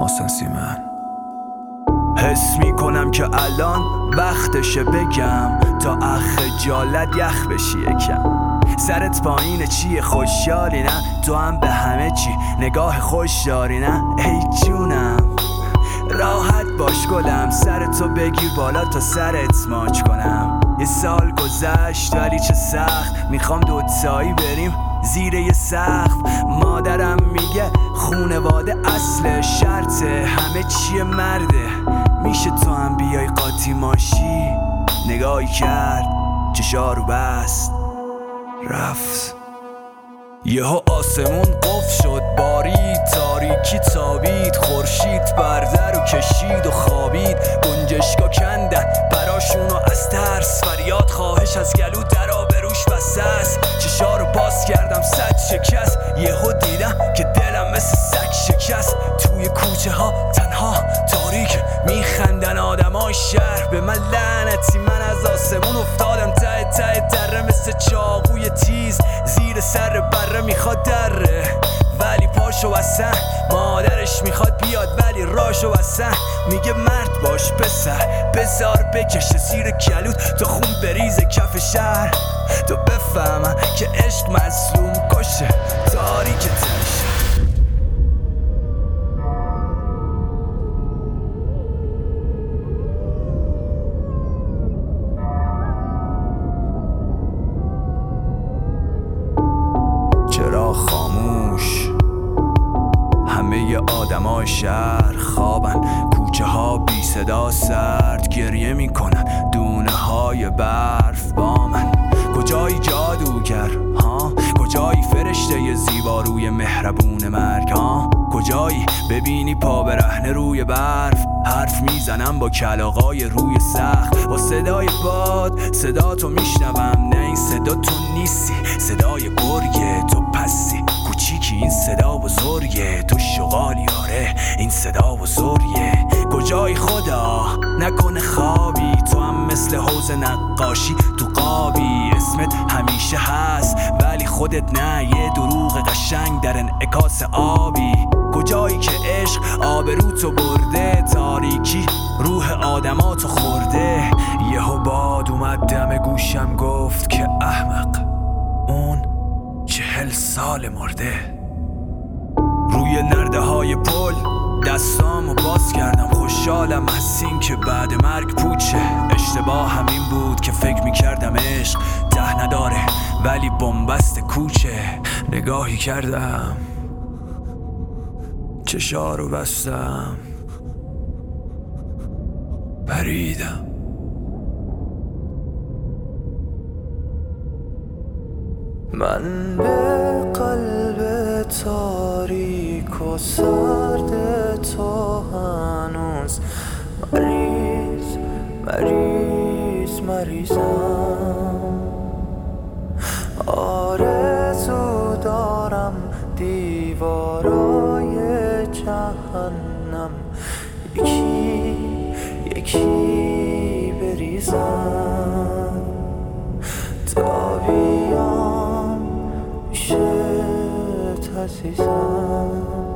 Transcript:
شناسنسی من. حس میکنم که الان وقتشه بگم تا خجالت یخ بشی یکم. سرت پایینه چیه خوشحالی نه؟ تو هم به همه چی نگاه خوش داری نه؟ ای جونم راحت باش گلم، سرتو بگیر بالا تا سرت ماچ کنم. یه سال گذشت ولی چه سخت، میخوام دوتایی بریم زیر یه سقف. مادرم میگه خونواده اصل شرطه، همه چیه مرده. میشه تو هم بیای قاطی ماشی؟ نگاهی کرد چشارو بست رفت. یهو آسمون قفل شد، بارید تاریکی تابید، خورشید برده رو کشید و خوابید. گنجشکا کندن براشونو از ترس، فریاد خواهش از گلو در آبروش بسته است. چشا رو باز کردم صد شکست، یهو دیدم که دلم مثل سگ شکست. توی کوچه ها تنها تاریک میخندن آدمای شهر به من لعنتی. من از آسمون افتادم ته ته دره، مثل چاقوی تیز زیر سر بره. میخواد دره ولی پاشو وسن، مادرش میخواد بیاد ولی راشو وسن. میگه مرد باش پسر بزار بکشه زیر کلود تا خون بریزه کف شهر. تو بفهمم که عشق مظلوم کشه تاریک تنشه. چرا خاموش همه آدمای شهر خوابن، کوچه ها بی صدا سرد گریه میکنن، دونه های برف با من. کجایی جادوگر ها؟ کجایی فرشته زیبا روی مهربون مرگ ها؟ کجایی ببینی پا برهنه روی برف؟ حرف میزنم با کلاغای روی سقف، با صدای باد صدا تو میشنوم. نه این صدا تو نیستی، صدای گرگه تو پستی. کوچیکی این صدا بزرگه، تو شغالی آره این صدا بزرگه. کجای خدا نکنه خوابی، تو هم مثل حوض نقاشی تو قابی. اسمت همیشه هست ولی خودت نه، یه دروغ قشنگ در انعکاس آبی. کجایی که عشق آبروتو برده، تاریکی روح آدماتو خورده. یهو باد اومد دم گوشم گفت که احمق اون 40 سال مرده. روی نرده های پل دستامو باز کردم، خوشحالم از این که بعد مرگ پوچه. اشتباه همین بود که فکر میکردم عشق ته نداره ولی بنبست کوچه. نگاهی کردم چشارو بستم پریدم. من به قلب تاریک و سرد تو هنوز مریضم. آرزو دارم دیوارای جهنم یکی بریزم تا بیام پیشت عزیزم.